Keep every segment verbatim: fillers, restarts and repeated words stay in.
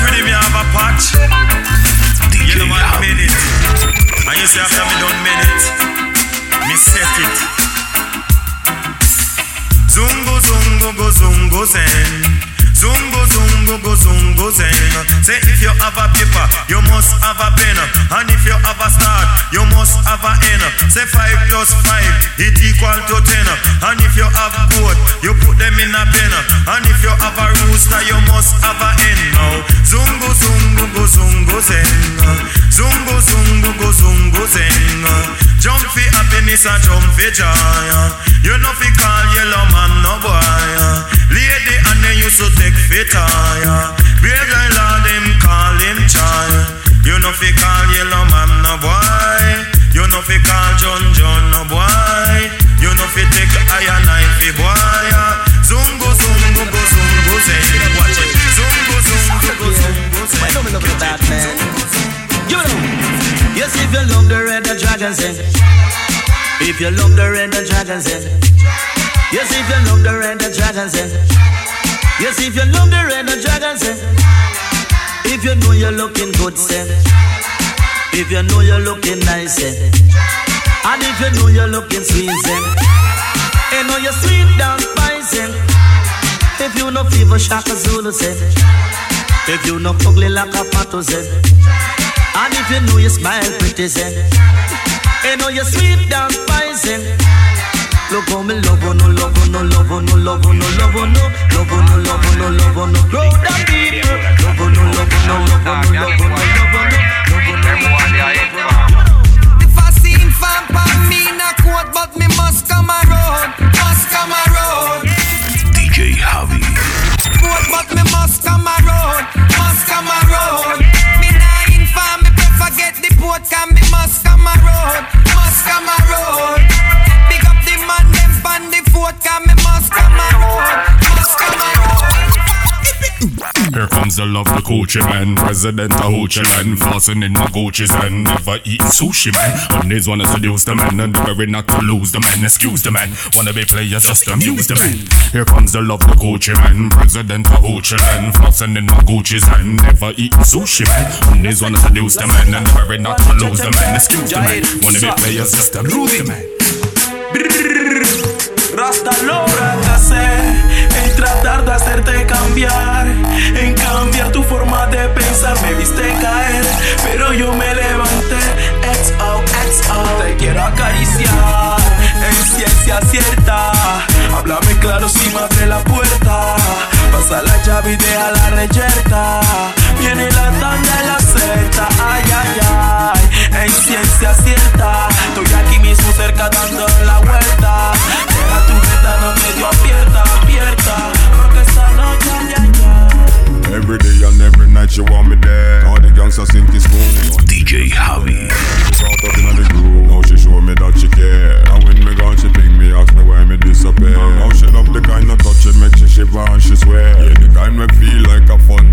ready, me have a patch. You know what I made it. And you see after me done made it, me set it. Zungo, zungo, go, zungo, zen. Zungo, zungo, go, zungo, zen. Say if you have a paper, you must have a pen. And if you have a start, you must have a end. Say five plus five, it equal to ten. And if you have both, you put them in a pen. And if you have a rooster, you must have a hen. Now, zungo, zungo, go, zungo, zen. Zungo, zungo, go, zungo, zen. Jump for happiness and jump for joy. You know fi call yellow man no boy. Lady and they used to take fit tire. Brave guy lord him call him child. You know fi call yellow man no boy. You know fi call John John no boy. You know fi take iron knife boy. Zungo zungo go zungo zen. Watch it. Zungo zungo go zungo zen. Why don't we look at that man? You know. Yes, if you love the red the dragon zen. If you love the red the dragon zen. Yes, if you love the red the dragon zen. Yes, if you love the red the dragon zen. If you know you're looking good zen. If you know you're looking nice zen. And if you know you're looking sweet zen. You know you're sweet down zen. If you know fever shaka zulu zen. If you know ugly like a pato zen. And if you know you smile pretty zen. You know you're sweet down zen. Love me, love no, love no, love no, love no, love no, love no, love no, love no. Grow the people. Love no, love no, love no, love no, love no. If I see him fan pan me na quote, but me must come around, must come around. D J Javi. Quote, but me must come around, must come around. Me na infam, me prefer get the port, can me must come around, must come around. Man, them pan the fort, can me must come around, must come around. Here comes the love, the Gucci man, president of Gucci land, flossing in my Gucci's and never eating sushi man. Money's wanna seduce the man, and the very not to lose the man. Excuse the man, wanna be players just to amuse the man. Here comes the love, the Gucci man, president of Gucci land, flossing in my Gucci's and never eating sushi man. Money's wanna seduce the man, and the very not to lose the man. Excuse the man, wanna be players just to amuse the man. Rasta logra que hacer en tratar de hacerte cambiar, en cambiar tu forma de pensar. Me viste caer, pero yo me levanté. X O X O, te quiero acariciar en ciencia cierta. Háblame claro si me abre la puerta. Pasa la llave y deja la reyerta. Viene la tanda y la secta. Ay, ay, ay, en ciencia cierta. Estoy aquí mismo cerca dando la vuelta. Deja tu ventana medio abierta, abierta. Porque esta noche, ay, ay, ay. Every day and every night you want me there. All the gangsters think it's cool. D J Javi. Caught up in the groove. Now she show me that she care. And when me gone she ping me, ask me why me disappear. Now she love the kind of touch it make she shiver and she swear. Yeah, the kind me feel like a fun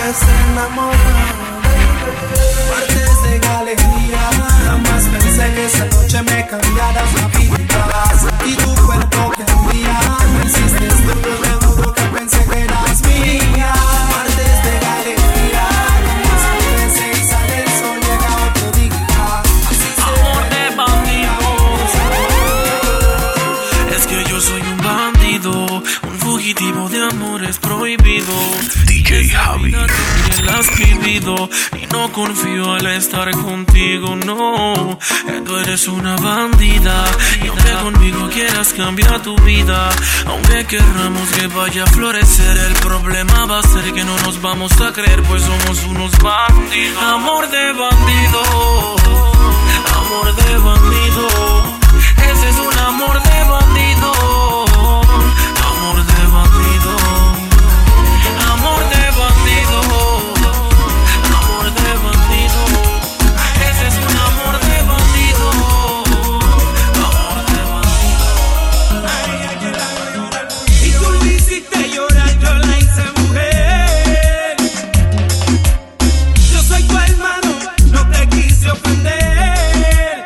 puedes enamorar. Martes de galería, jamás pensé que esa noche me cambiaras la vida. Y tu cuerpo que mía, me hiciste duro de duro que pensé que eras mía. Martes de galería, jamás pensé que sale el sol, llega otro día. Así amor de bandido, es que yo soy un bandido, un fugitivo de amores prohibidos. D J Javi. La has vivido y no confío al estar contigo, no. Tú eres una bandida y aunque conmigo quieras cambiar tu vida, aunque querramos que vaya a florecer, el problema va a ser que no nos vamos a creer, pues somos unos bandidos. Amor de bandido, amor de bandido, ese es un amor de bandido. Amor de bandido, amor de bandido, amor de bandido, ese es un amor de bandido, amor de bandido. Y tú me hiciste llorar, yo la hice mujer. Yo soy tu hermano, no te quise ofender.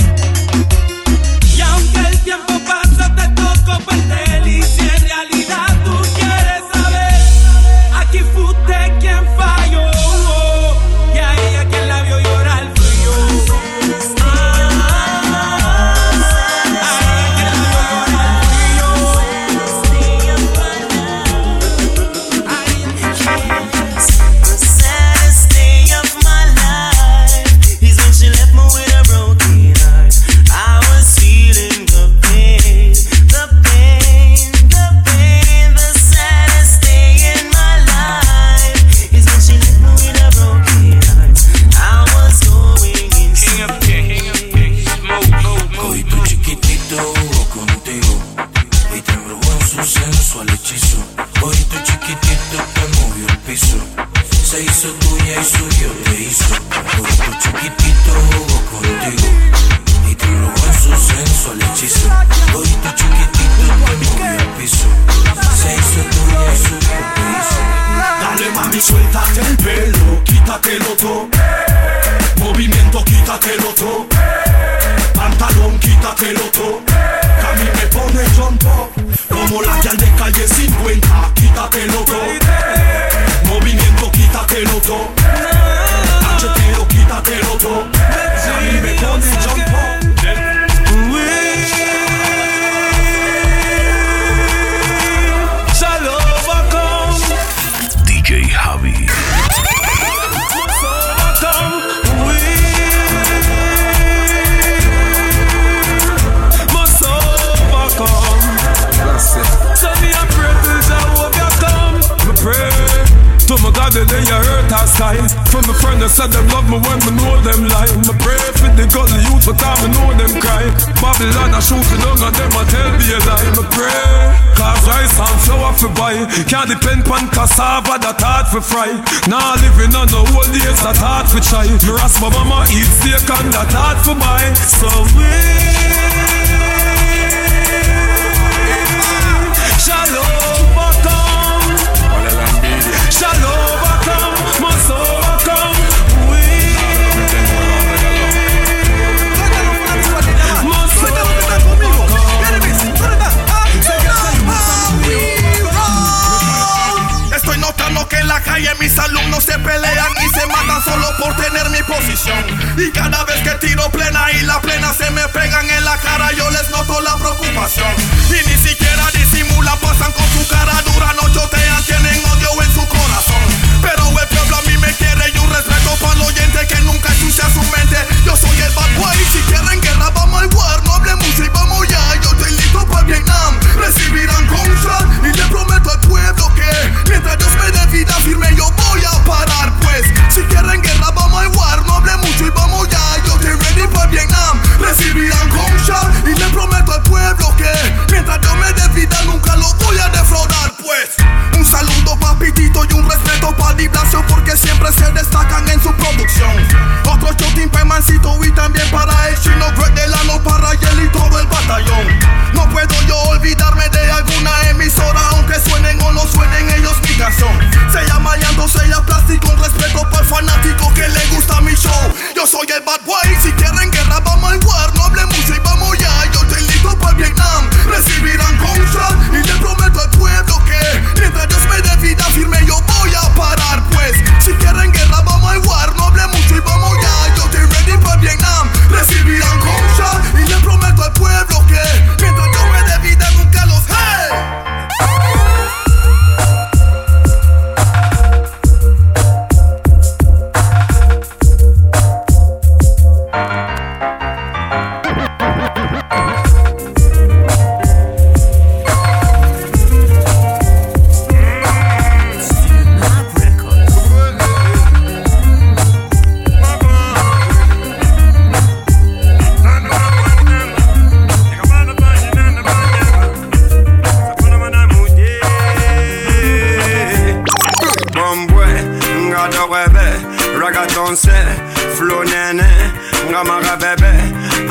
Y aunque el tiempo pasa te tocó perder, y si en realidad tú quieres saber, aquí fuiste quien falló, y a ella quien la vio llorar fui yo. The saddest day of my life is when she left me with a broken heart. I was feeling the pain, the pain, the pain. The saddest day in my life is when she left me with a broken heart. I was going insane. Hoy tu chiquitito jugó contigo y te embrujó en su sensual hechizo. Hoy tu chiquitito te movió el piso, se hizo tuya y suyo te hizo. Hoy tu chiquitito jugó contigo y te embrujó en su sensual hechizo. Hoy tu chiquitito te movió el piso, se hizo tuya y suyo te hizo. Dale mami, suéltate el pelo, quítatelo todo. Movimiento, quítatelo todo. Pantalón, quítatelo todo. Que a mí me pone jumpo, como la que al de calle cincuenta. Quítatelo todo. Movimiento, quítatelo todo. Cachetero, quítatelo todo. Que a mí me pone jumpo. Shall overcome. D J Javi. To my God, the day you hurt our side. From my friend that said them love me when me know them lie. Me pray for the gully youth because me know them cry. Babylon a shoot the down and them a tell me a lie. Me pray, cause rice and flour for buy. Can't depend on cassava that hard for fry. Now living on the old days that hard for try. Me ask my mama eat steak and that hard for buy. So we shall overcome. Shall overcome, must overcome. We must overcome. Estoy notando que en la calle mis alumnos se pelean y se matan solo por tener mi posición. Y cada vez que tiro plena y la plena se me pegan en la cara, yo les noto la preocupación. Y ni siquiera disimulan, pasan con su cara dura, no chotean, tienen odio en su corazón. Pero el pueblo a mí me quiere y un respeto para el oyente que nunca ensucia su mente. Yo soy el bad boy, si quieren guerra vamos al war. No hable mucho y vamos ya, yo estoy listo para Vietnam. Recibirán contras y le prometo al pueblo que mientras Dios me dé vida firme yo voy a parar. Pues si quieren guerra vamos al war. No hable mucho y vamos ya, yo estoy ready para Vietnam. Recibirán contras y le prometo al pueblo que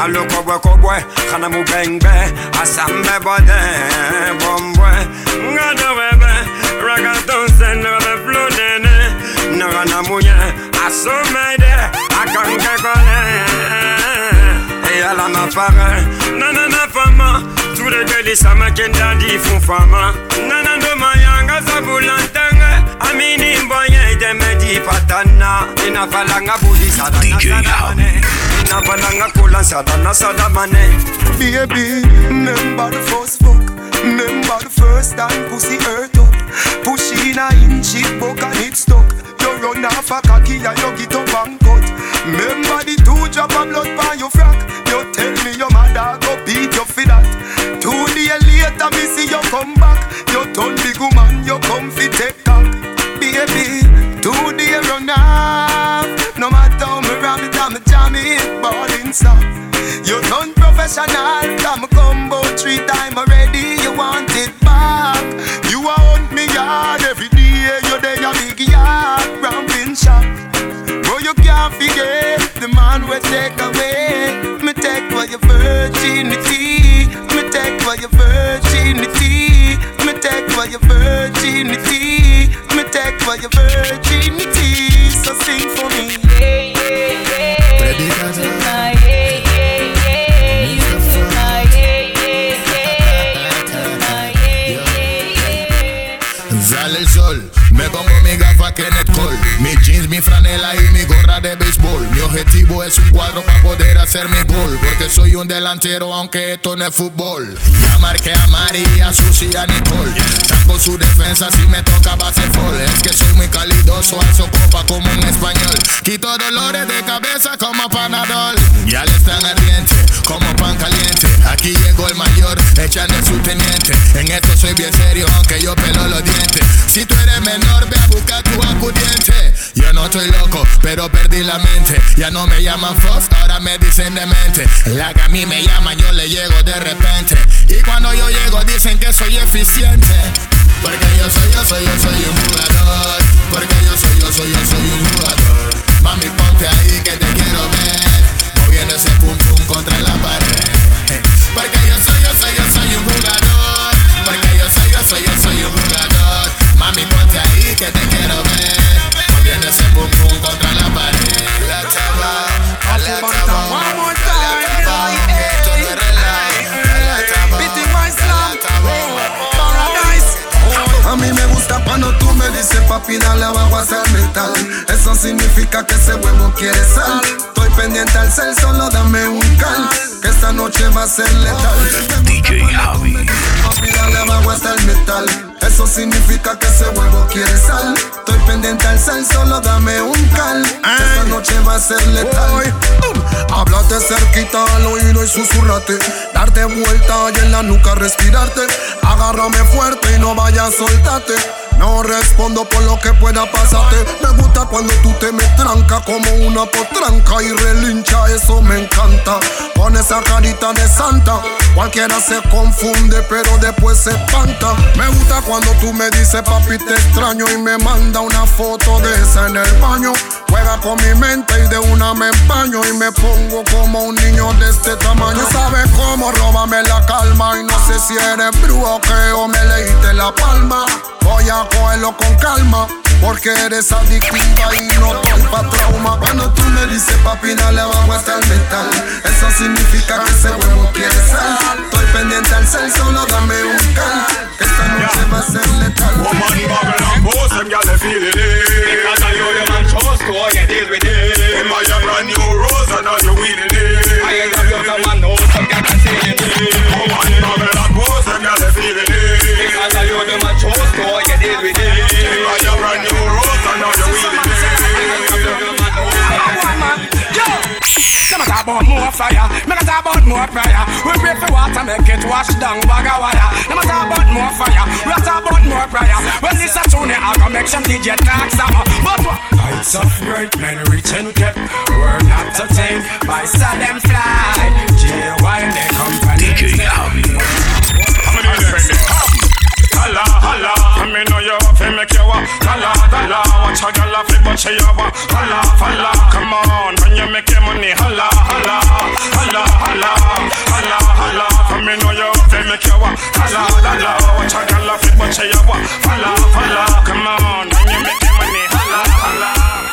I look over cowboy, kana mu bang bang, asambe bode, bombwe, ngado bebe, ragaton sen no the flow nene, no na muye, asomede, akanke kole, eyala ma pare, nana na fama, tout le geli sama kenda di fun fama, nana do mayanga zabulantanga, amini mboye de medi patana, ina falanga budi sadana sadane. Nabananga kola sadana sadamane. Baby, remember the first fuck, remember the first time pussy hurt up. Push in a inch it buck and it stuck. You run off a cocky and you get up and cut. Remember the two drop of blood by your frack. You tell me your mother go beat you for that. Two days later me see you come back. You turn big woman, you come fi take cock. Baby, two days run off. No matter how me ram it, I'm a jam it, ballin' stop. You done professional, come combo three time already. You want it back. You want me yard every day. You there a big yard, ramping shop. Bro, you can't forget the man will take away. Me take away your virginity. Me take away your virginity. Me take away your virginity. Me take away your virginity. So sing for me. Sale el sol, me pongo mi gafa Kenneth Cole, mi jeans, mi franela y mi gorra de béisbol. Mi objetivo es un cuadro para poder hacer mi gol, porque soy un delantero aunque esto no es fútbol. Ya marqué a María, Susi y a Nicole. Saco su defensa si me toca baseball. Es que soy muy calidoso, alzo copa como un español. Quito dolores de cabeza como Panadol. Ya le están ardiente como pan caliente. Aquí llegó el mayor, echando su teniente. En esto soy bien serio aunque yo pelo los dientes. Si tú eres menor, ve a buscar tu acudiente. Yo no estoy loco, pero perdí la mente. Ya no me llaman Frost, ahora me dicen demente. La que a mí me llama, yo le llego de repente. Y cuando yo llego dicen que soy eficiente. Porque yo soy, yo soy, yo soy un jugador. Porque yo soy, yo soy, yo soy un jugador. Mami, ponte ahí que te quiero ver, moviendo ese pum pum contra la pared. Porque yo soy, yo soy, yo soy un jugador. Porque yo soy, yo soy, yo soy un jugador. Mami, ponte ahí que te quiero ver, moviendo ese pum pum contra la pared. La chava, la chava, one more time. Esto no es relax. La chava, beating my slam, paradise. A mí me gusta cuando tú me dices papi dale abajo hasta el metal. Eso significa que ese huevo quiere sal. Estoy pendiente al cel, solo dame un cal, que esta noche va a ser letal. D J Javi. Papi dale abajo hasta el metal. Eso significa que ese huevo quiere sal. Estoy pendiente al cel, solo dame un cal, que esta noche va a ser letal. Háblate cerquita al oído y susurrate. Darte vuelta y en la nuca respirarte. Agárrame fuerte y no vayas a soltarte. No respondo por lo que pueda pasarte. Me gusta cuando tú te me trancas como una potranca y relincha, eso me encanta. Con esa carita de santa, cualquiera se confunde pero después se espanta. Me gusta cuando tú me dices papi te extraño y me manda una foto de esa en el baño. Juega con mi mente y de una me empaño y me pongo como un niño de este tamaño. Sabes cómo róbame la calma y no sé si eres brujo que o me leíste la palma. Voy a cogerlo con calma, porque eres adictiva y no pa' trauma. Cuando tú me dices papi dale abajo hasta el metal, eso significa que ese huevo quiere sal. Estoy pendiente al cel, solo dame un cal, que esta noche va a ser letal. Woman bubble and pose, them gyal they feel it. Because I know them and trust, go you deal with it. In my brand new rose and now you wheeling it. I ain't got some man know some gyal can see it. Woman bubble and pose, them gyal they feel it. Because I know them and trust, go you deal with it. In my brand new rose and now you wheeling it. Them a talk about more fire, me a talk about more prayer. We pray for water, make it wash down bag of wire. Them a talk about more fire, we a talk about more prayer. When this a tune, I can make some D J talk some. But what? Heights of great men reach and kept, we're not to tame by sudden fly. J while they company. D J Javi. How many friends? Holla, holla, I mean know you have to make you walk. Holla, holla, watch a girl off it but she have a holla, holla, come on, when you make your money, holla, holla, holla, holla. say you what? Falla, falla, come on, when you make your money, holla, holla.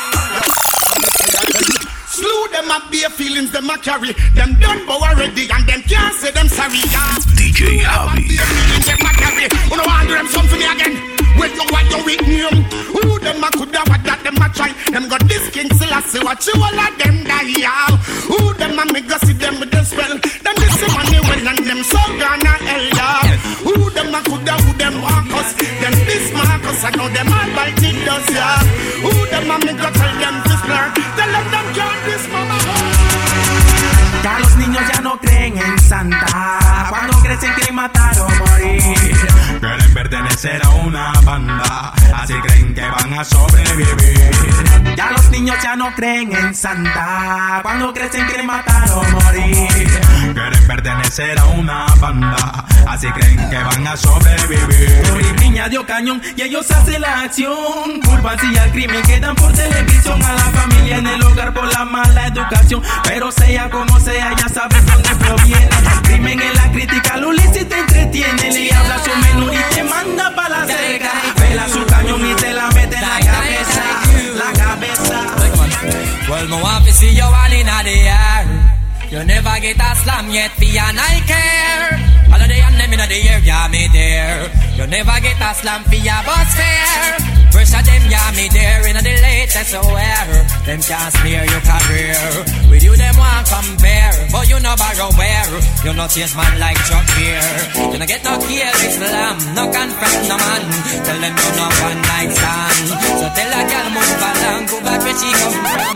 Slew them up, bare feelings them a carry. Them done bow already and them can't say them sorry. Yeah. D J Javi. Them a carry. Who no want do them something for me again? When you want your weak name. Who them a coulda what that them a try? Them got this king still a say what you all of them die. Yeah. Who them a make go see them with the spell? Them this money well and them so gonna hell. Yeah. Who them a coulda who them want us? Them this Marcus I know them all bite it does. Yeah. Who them a make go tell them this blur? Tell them them can't this mama. Ya los niños ya no creen en Santa. Cuando crecen creen matar o morir. Quieren pertenecer a una banda, así creen que van a sobrevivir. Ya los niños ya no creen en Santa. Cuando crecen creen matar o morir. Quieren pertenecer a una banda, así creen que van a sobrevivir. Por piña dio cañón y ellos hacen la acción. Culpan si al crimen quedan por televisión. A la familia en el hogar por la mala educación. Pero sea como sea, ya sabes dónde proviene. El crimen en la crítica, lo lícito entretiene. Le habla su menú y te manda pa' la cerca. Pela su cañón y te la mete en la cabeza. La cabeza. Well, me want to see you all in the air. You never get a slam yet, fi and I care. All of the and them in the air, yeah, me there. You never get a slam fi a bus fare. First of them, yeah, me there in the latest wear. Them can't smear your career. With you, them want compare. But you no borrow where. You no chase man like Chuck here. You no get no kill Islam. No confront no man. Tell them you no one night stand. So tell a girl move along. Go back where she come from.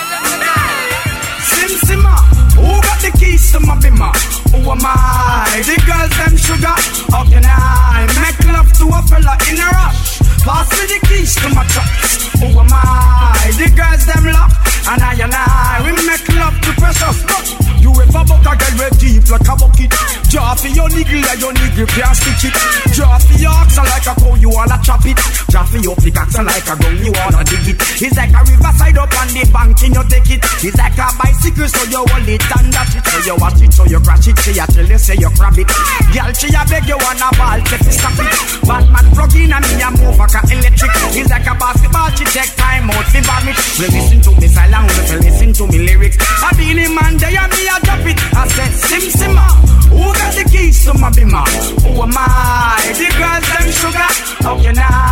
Sim Simma, who got the keys to my bimmer? Who am I? The girls them sugar. How can I make love to a fella in a rush? Pass me the keys to my truck. Who am I? The girls them love. And I and I, we make love to precious. Look, you ever buck a girl with deep like a bucket. Draw for your niggle like your niggle can't stitch it. Draw for your oxen like a cow, you wanna chop it. Draw for your pickaxe like a gun, you wanna dig it. It's like a riverside up on the bank and you take it. It's like a bicycle so you hold it and dash it. So you watch it, so you crash it, say you tell you, say you grab it. Girl, she a beg you wanna ball, take it, stop it. Batman plug in and me a move like a electric. It's like a basketball, she take time out, fi vomit. We listen to me silent, we listen to me lyrics. I be the man, they and me a drop it. I said, Sim Simma, who got the keys to my bimmer? Who am I? The girls them sugar. How can I